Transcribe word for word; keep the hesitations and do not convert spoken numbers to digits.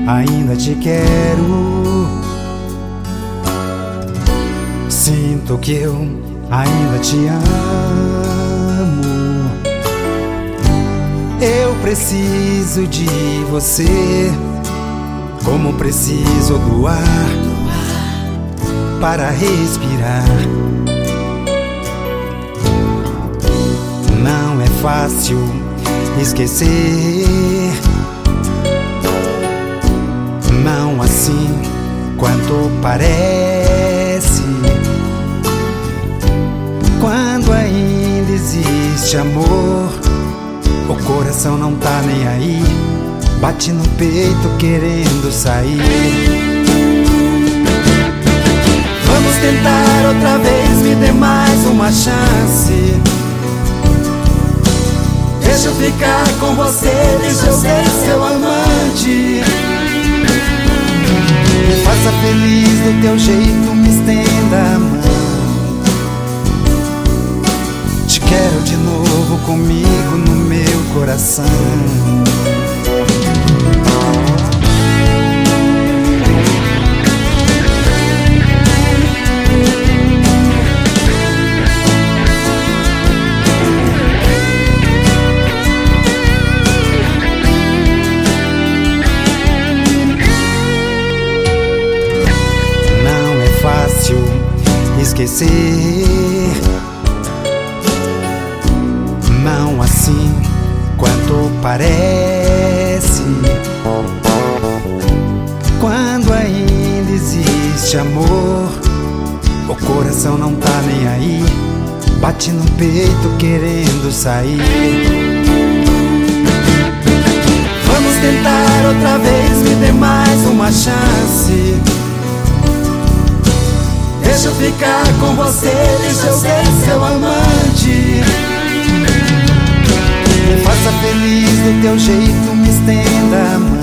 ainda te quero. Sinto que eu ainda te amo. Eu preciso de você, como preciso do ar para respirar. Não é fácil esquecer, não assim quanto parece. Quando ainda existe amor, o coração não tá nem aí, bate no peito querendo sair. Vamos tentar outra vez, me dê mais uma chance. Deixa eu ficar com você, deixa eu ser seu amante. Me faça feliz do teu jeito, me estenda a mão. Te quero de novo comigo no meu coração. Fácil esquecer, não assim quanto parece. Quando ainda existe amor, o coração não tá nem aí, bate no peito querendo sair. Vamos tentar outra vez, me dê mais uma chance. Deixa eu ficar com você, deixa eu ser seu amante. Me faça feliz do teu jeito, me estenda a mão.